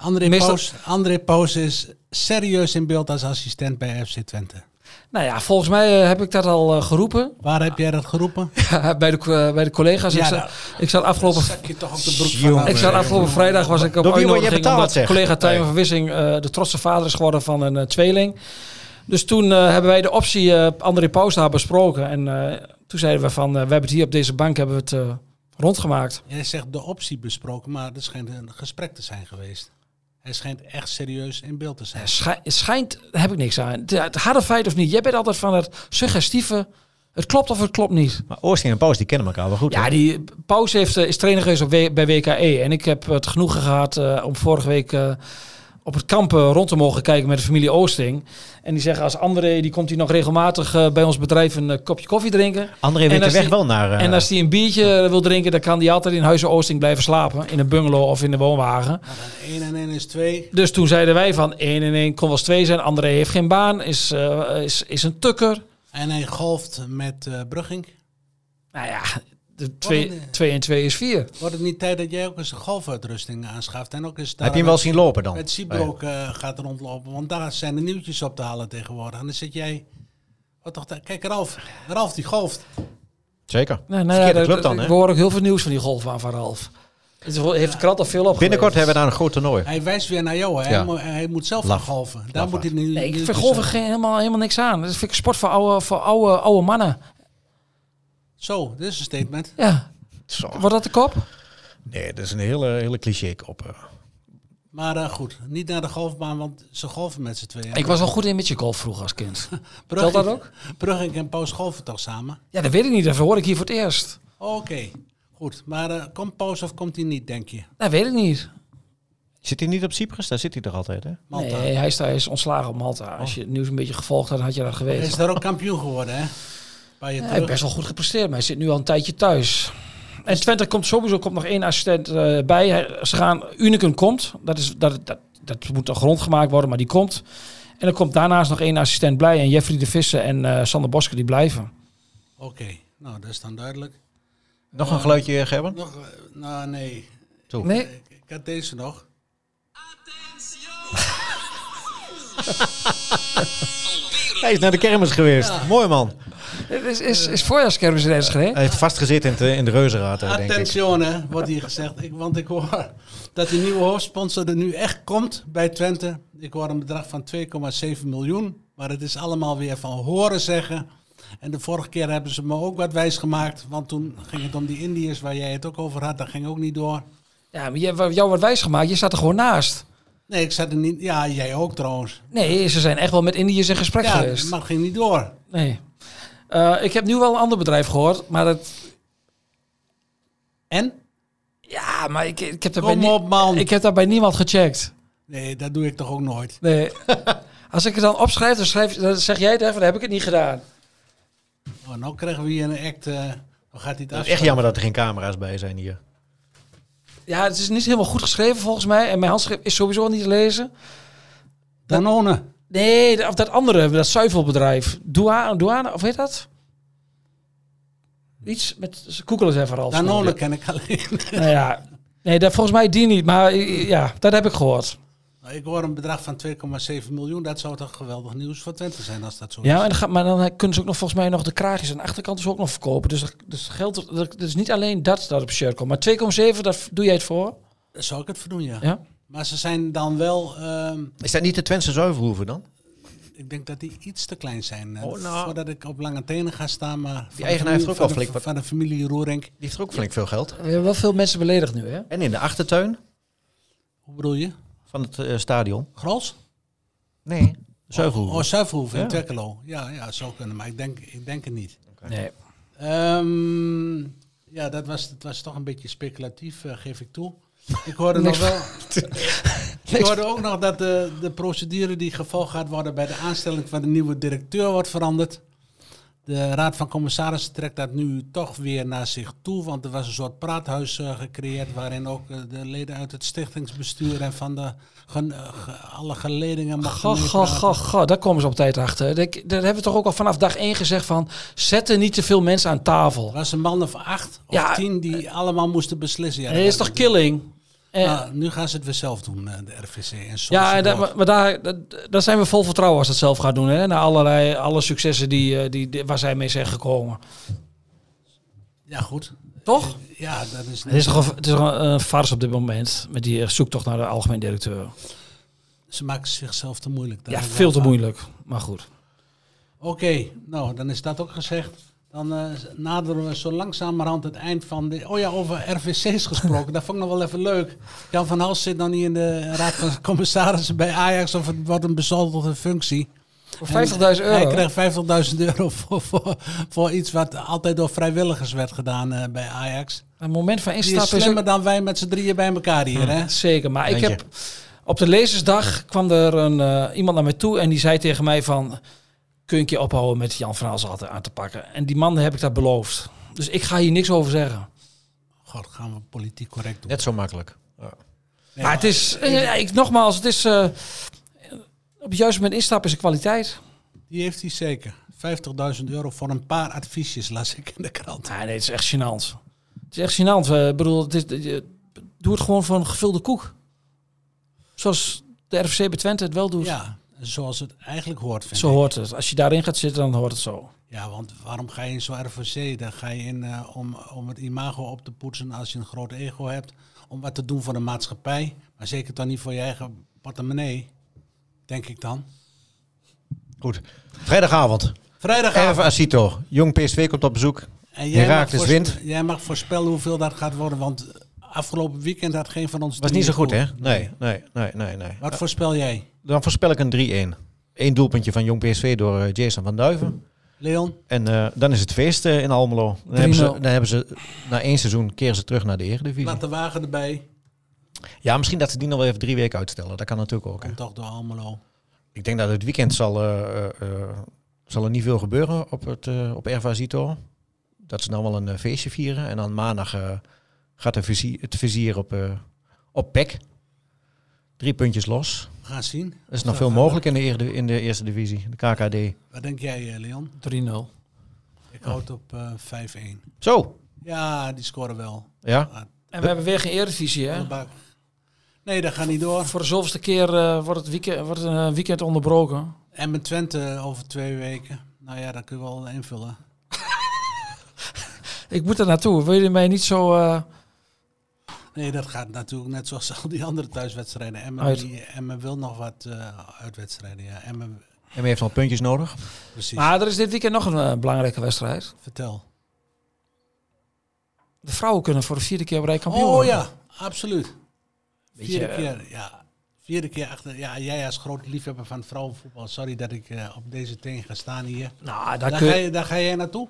André Poos is serieus in beeld als assistent bij FC Twente. Nou ja, volgens mij heb ik dat al geroepen Waar heb jij dat geroepen? bij de collega's. Ja, ik zat afgelopen... Zak je toch op de broek Jongen. van. Ik zat afgelopen vrijdag was ik op Door wie word je uitnodiging betaald, omdat zeg? collega Tijmen Nee. van Wissing de trotse vader is geworden van een tweeling. Dus toen hebben wij de optie André Poos daar besproken. En toen zeiden we van, we hebben het hier op deze bank hebben we het rondgemaakt. Jij zegt de optie besproken, maar er schijnt een gesprek te zijn geweest. Hij schijnt echt serieus in beeld te zijn. Het schijnt, daar heb ik niks aan. Het harde feit of niet. Jij bent altijd van het suggestieve. Het klopt of het klopt niet. Maar Oosting en Paus, die kennen elkaar wel goed. Ja, hè? die Paus is trainer geweest bij WKE. En ik heb het genoegen gehad om vorige week op het kamp rond te mogen kijken met de familie Oosting. En die zeggen als André, die komt hier nog regelmatig bij ons bedrijf een kopje koffie drinken. André En weet de als weg die- wel naar... En als hij een biertje wil drinken, dan kan hij altijd in Huizen Oosting blijven slapen. In een bungalow of in de woonwagen. Maar dan 1 en 1 is 2. Dus toen zeiden wij van 1 en 1 kon wel eens 2 zijn. André heeft geen baan, is een tukker. En hij golft met Brugging. Nou ja, de Wat 2 en 2 is 4. Wordt het niet tijd dat jij ook eens een golfuitrusting aanschaft? En ook eens Heb je hem wel zien lopen dan? Met Siebroek gaat rondlopen. Want daar zijn de nieuwtjes op te halen tegenwoordig. En dan zit jij... Wat toch, kijk, Ralf die golft. Zeker. Nou Club dan, hè? we horen ook heel veel nieuws van die golf van Ralf. Heeft de krant al veel op. Binnenkort hebben we daar een groot toernooi. Hij wijst weer naar jou. Hè? Ja. Hij moet zelf Laf. gaan golfen. Daar Laf, moet hij nu. Nee, ik nu vind dus, golven helemaal niks aan. Dat vind ik een sport voor oude mannen. Zo, dit is een statement. Ja, Zo. wordt dat de kop? Nee, dat is een hele cliché op. Maar goed, niet naar de golfbaan, want ze golfen met z'n tweeën. Ik was al goed in met je golf vroeger als kind. Brugging, Telt dat ook? Brugging en Paus golfen toch samen? Ja, dat weet ik niet. Dat hoor ik hier voor het eerst. Oké, goed. Maar komt Paus of komt hij niet, denk je? Dat weet ik niet. Zit hij niet op Cyprus? Daar zit hij toch altijd, hè? Malta. Nee, hij is ontslagen op Malta. Als je het nieuws een beetje gevolgd had, had je dat Hij geweten. is daar ook kampioen geworden, hè? Bij je Hij terug. heeft best wel goed gepresteerd, maar hij zit nu al een tijdje thuis. En Twente komt nog 1 assistent bij. Unicum komt. Dat moet nog rondgemaakt worden, maar die komt. En er komt daarnaast nog 1 assistent bij. En Jeffrey de Visser en Sander Bosker die blijven. Oké, nou dat is dan duidelijk. Nog een geluidje, Gerben? Nog, nou nee. Zo. Nee, Ik had deze nog. Hij is naar de kermis geweest. Mooi man. het is voorjaarskermis in Enschede. Hij heeft vastgezeten in de reuzenraad, denk ik. Attenzione, wordt hier gezegd. Want ik hoor dat die nieuwe hoofdsponsor er nu echt komt bij Twente. Ik hoor een bedrag van 2,7 miljoen. Maar het is allemaal weer van horen zeggen. En de vorige keer hebben ze me ook wat wijs gemaakt. Want toen ging het om die Indiërs waar jij het ook over had. Dat ging ook niet door. Ja, maar jou wordt wijsgemaakt. Je staat er gewoon naast. Nee, ik zat er niet... Ja, jij ook trouwens. Nee, ze zijn echt wel met Indiërs in gesprek Ja, geweest. maar het ging niet door. Nee. Ik heb nu wel een ander bedrijf gehoord, maar dat... En? Ja, maar ik heb daar Kom op, man. Ik heb daar bij niemand gecheckt. Nee, dat doe ik toch ook nooit. Nee. Als ik het dan opschrijf, dan zeg jij het even, dan heb ik het niet gedaan. Oh, nou krijgen we hier een act... dan gaat hij het Het is echt afsluiten. jammer dat er geen camera's bij zijn hier. Ja, het is niet helemaal goed geschreven volgens mij. En mijn handschrift is sowieso niet te lezen. Danone. Nee, of dat andere, dat zuivelbedrijf. Douane, of heet dat? Iets met... Google eens even al. Danone ken ik alleen. Nou ja, nee, dat, volgens mij die niet. Maar ja, dat heb ik gehoord. Ik hoor een bedrag van 2,7 miljoen. Dat zou toch geweldig nieuws voor Twente zijn als dat zo Ja, is. maar dan kunnen ze ook nog volgens mij nog de kraagjes aan de achterkant dus ook nog verkopen. Dus geld, dat is niet alleen dat op shirt komt. Maar 2,7, daar doe jij het voor? Daar zou ik het voor doen, ja. Ja. Maar ze zijn dan wel... Is dat niet de Twentse zuivelhoeven dan? ik denk dat die iets te klein zijn. Oh, nou. Voordat ik op lange tenen ga staan. Maar van de eigenaar heeft ook wel flink wat- van de familie Roerink. Die heeft er ook flink veel geld. We hebben wel veel mensen beledigd nu, hè? En in de achtertuin? Hoe bedoel je? van het stadion. Grols? Nee, Zuivelhoeven. Zuivelhoeven in Ja. Twekelo. Ja, zou kunnen, maar ik denk het niet. Nee. Ja, dat was toch een beetje speculatief, geef ik toe. Ik hoorde nog wel. Ik hoorde ook nog dat de procedure die gevolgd gaat worden bij de aanstelling van de nieuwe directeur wordt veranderd. De Raad van Commissarissen trekt dat nu toch weer naar zich toe, want er was een soort praathuis gecreëerd waarin ook de leden uit het stichtingsbestuur en van alle geledingen mochten meepraten. Daar komen ze op tijd achter. Daar hebben we toch ook al vanaf dag 1 gezegd van, zet er niet te veel mensen aan tafel. Er was een man of 8 of 10 die allemaal moesten beslissen. Ja, Het is toch killing? Nou, nu gaan ze het weer zelf doen, de RVC. En Ja, maar daar zijn we vol vertrouwen als het zelf gaat doen. Hè? Na alle successen waar zij mee zijn gekomen. Ja, goed. Toch? Ja, dat is... Het is toch een farce op dit moment. Met die zoektocht naar de algemeen directeur. Ze maken zichzelf te moeilijk. Ja, veel te moeilijk. Maar goed. Oké, nou, dan is dat ook gezegd. Dan naderen we zo langzamerhand het eind van de... Oh ja, over RVC's gesproken. Dat vond ik nog wel even leuk. Jan van Hals zit nog niet in de Raad van Commissarissen bij Ajax. Of het wordt een bezoldigde functie. Voor €50.000. Hij kreeg €50.000 voor iets wat altijd door vrijwilligers werd gedaan bij Ajax. Een moment van Die is instappen slimmer dan wij met z'n drieën bij elkaar hier, hè? Zeker, maar ik heb... Op de lezersdag kwam er iemand naar mij toe en die zei tegen mij van... Kun je een keer ophouden met Jan van Hals aan te pakken? En die man heb ik dat beloofd. Dus ik ga hier niks over zeggen. God, gaan we politiek correct doen. Net zo makkelijk. Ja. Nee, maar het is... nogmaals, het is... op het juiste moment instappen is een kwaliteit. Die heeft hij zeker. €50.000 voor een paar adviesjes, las ik in de krant. Nee, het is echt gênant. Het is echt gênant. Ik bedoel, doe het gewoon voor een gevulde koek. Zoals de RFC bij Twente het wel doet. Ja, zoals het eigenlijk hoort, vind Zo ik. hoort het. Als je daarin gaat zitten, dan hoort het zo. Ja, want waarom ga je in zo'n RVC? Daar ga je in om het imago op te poetsen als je een groot ego hebt. Om wat te doen voor de maatschappij. Maar zeker dan niet voor je eigen portemonnee. Denk ik dan. Goed. Vrijdagavond. Vrijdagavond. Asito. Jong PSV komt op bezoek. En Heracles wint. Jij mag voorspellen hoeveel dat gaat worden. Want afgelopen weekend had geen van ons... Was niet zo goed, hè? Nee. Wat voorspel jij? Dan voorspel ik een 3-1. 1 doelpuntje van Jong PSV door Jason van Duiven. Leon? En dan is het feest in Almelo. Dan hebben ze na 1 seizoen keren ze terug naar de Eredivisie. Laat de wagen erbij. Ja, misschien dat ze die nog wel even 3 weken uitstellen. Dat kan natuurlijk ook. Hè. Komt toch door Almelo. Ik denk dat het weekend zal er niet veel gebeuren op Erva Zito. Dat ze dan wel een feestje vieren. En dan maandag gaat het vizier op PEC. 3 puntjes los. We gaan zien. Er is nog veel mogelijk in de eerste divisie, de KKD. Wat denk jij, Leon? 3-0. Ik houd op 5-1. Zo. Ja, die scoren wel. Ja. En we hebben weer geen Eredivisie, hè? Nee, dat gaat niet door. Voor de zoveelste keer wordt een weekend onderbroken. En met Twente over 2 weken. Nou ja, dat kun je wel invullen. Ik moet er naartoe. Wil je mij niet zo... Nee, dat gaat natuurlijk net zoals al die andere thuiswedstrijden. Emmen wil nog wat uitwedstrijden. Ja. Emmen heeft nog puntjes nodig. Precies. Maar er is dit weekend nog een belangrijke wedstrijd. Vertel. De vrouwen kunnen voor de 4e keer op rij kampioen Oh worden. ja, absoluut. 4e keer, ja. 4e keer achter. Ja, jij als grote liefhebber van het vrouwenvoetbal. Sorry dat ik op deze teen ga staan hier. Nou, daar ga jij naartoe?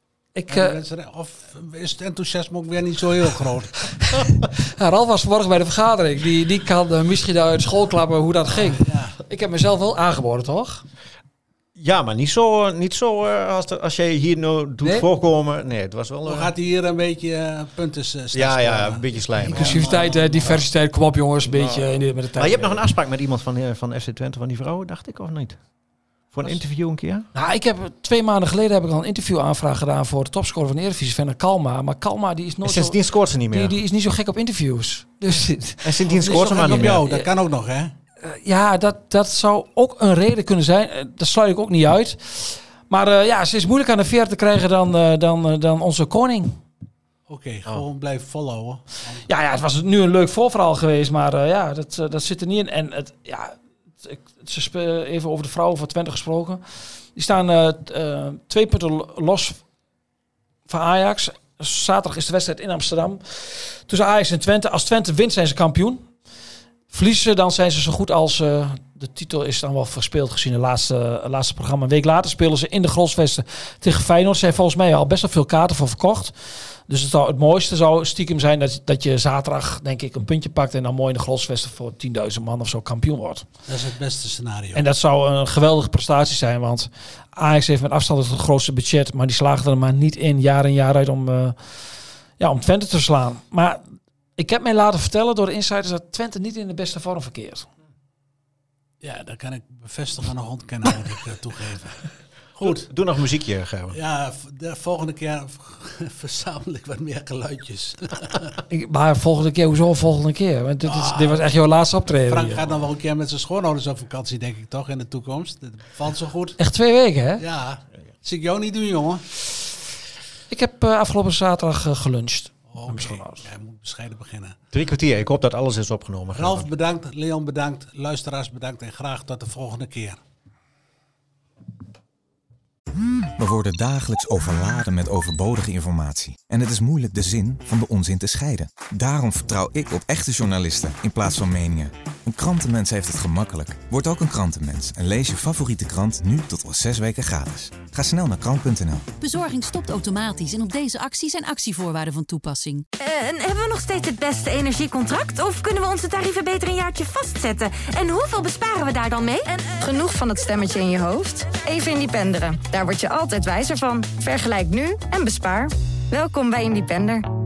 Of is het enthousiasme ook weer niet zo heel groot? Ja, Ralf was vanmorgen bij de vergadering. Die kan misschien uit school klappen hoe dat ging. Ja. Ik heb mezelf wel aangeboden, toch? Ja, maar niet zo als jij hier nou doet voorkomen. Nee, het was wel... Hoe gaat hij hier een beetje punten Ja, een beetje slijmen. Inclusiviteit, diversiteit, kom op jongens, een beetje met de tijd. Maar je hebt nog een afspraak met iemand van FC Twente, van die vrouwen, dacht ik, of niet? Voor een interview een keer? Nou, ik heb 2 maanden geleden heb ik al een interviewaanvraag gedaan voor de topscorer van de Eredivisie, Venner Kalma. Maar Kalma die is nooit sindsdien scoort ze niet meer. Die is niet zo gek op interviews. Dus, en sindsdien scoort ze maar niet meer. Dat kan ook nog, hè? Ja, dat zou ook een reden kunnen zijn. Dat sluit ik ook niet uit. Maar ze is moeilijk aan de veer te krijgen dan onze koning. Oké, gewoon blijven volhouden. Ja, het was nu een leuk voorverhaal geweest, maar dat zit er niet in. En ze spelen even over de vrouwen van Twente gesproken. Die staan 2 punten los van Ajax. Zaterdag is de wedstrijd in Amsterdam. Tussen Ajax en Twente. Als Twente wint, zijn ze kampioen. Verliezen ze, dan zijn ze zo goed als... de titel is dan wel verspeeld gezien de laatste programma. Een week later spelen ze in de Grosvesten tegen Feyenoord. Ze zijn volgens mij al best wel veel kaarten voor verkocht. Dus het mooiste zou stiekem zijn dat je zaterdag, denk ik, een puntje pakt en dan mooi in de Grosvesten voor 10.000 man of zo kampioen wordt. Dat is het beste scenario. En dat zou een geweldige prestatie zijn, want Ajax heeft met afstand het grootste budget, maar die slagen er maar niet in, jaar in jaar uit, om Twente te slaan. Maar ik heb mij laten vertellen door de insiders dat Twente niet in de beste vorm verkeert. Ja, dat kan ik bevestigen en ontkennen, moet ik toegeven. Goed. Doe nog muziekje, Gerben. Ja, de volgende keer verzamel ik wat meer geluidjes. Maar volgende keer, hoezo volgende keer? Want dit was echt jouw laatste optreden. Frank gaat dan wel een keer met zijn schoonouders op vakantie, denk ik toch, in de toekomst. Dat valt zo goed. Echt 2 weken, hè? Ja, zie ik jou niet doen, jongen. Ik heb afgelopen zaterdag geluncht. Okay. Jij moet bescheiden beginnen. 3 kwartier. Ik hoop dat alles is opgenomen. Ralf bedankt, Leon bedankt, luisteraars bedankt en graag tot de volgende keer. We worden dagelijks overladen met overbodige informatie. En het is moeilijk de zin van de onzin te scheiden. Daarom vertrouw ik op echte journalisten in plaats van meningen. Een krantenmens heeft het gemakkelijk. Word ook een krantenmens en lees je favoriete krant nu tot al 6 weken gratis. Ga snel naar krant.nl. Bezorging stopt automatisch en op deze actie zijn actievoorwaarden van toepassing. En hebben we nog steeds het beste energiecontract? Of kunnen we onze tarieven beter een jaartje vastzetten? En hoeveel besparen we daar dan mee? Genoeg van het stemmetje in je hoofd? Even Independeren. Daar word je altijd wijzer van. Vergelijk nu en bespaar. Welkom bij Independer.